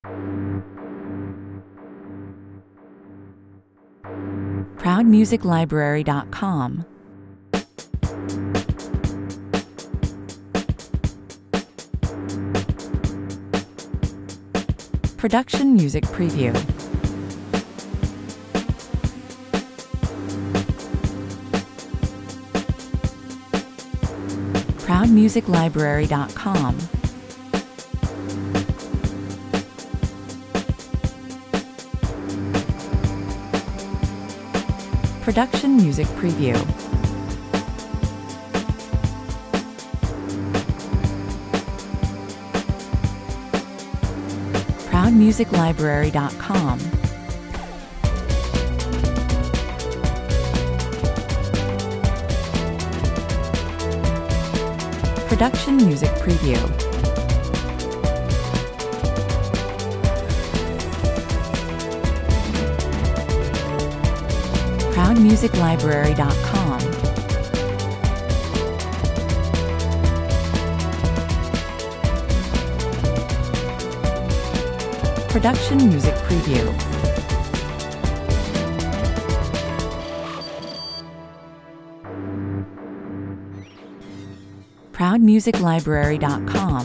ProudMusicLibrary.com. Production Music Preview. ProudMusicLibrary.com. Production Music Preview. ProudMusicLibrary.com. Production Music Preview. ProudMusicLibrary.com. Production Music Preview. ProudMusicLibrary.com.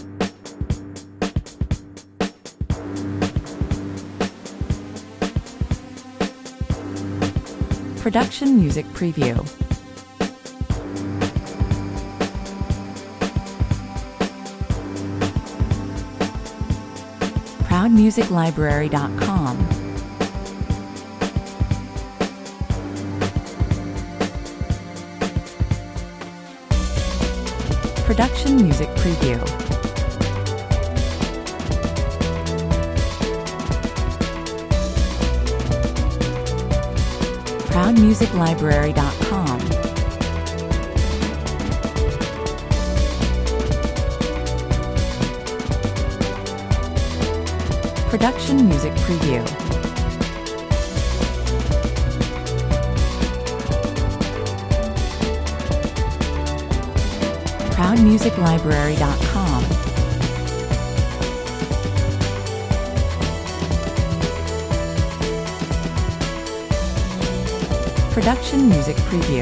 Production Music Preview. ProudMusicLibrary.com. Production Music Preview. ProudMusicLibrary.com. Production Music Preview. ProudMusicLibrary.com. Production Music Preview.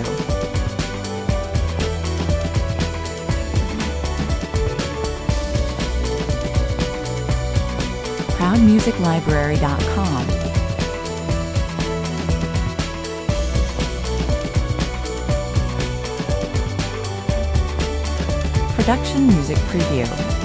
ProudMusicLibrary.com. Production Music Preview.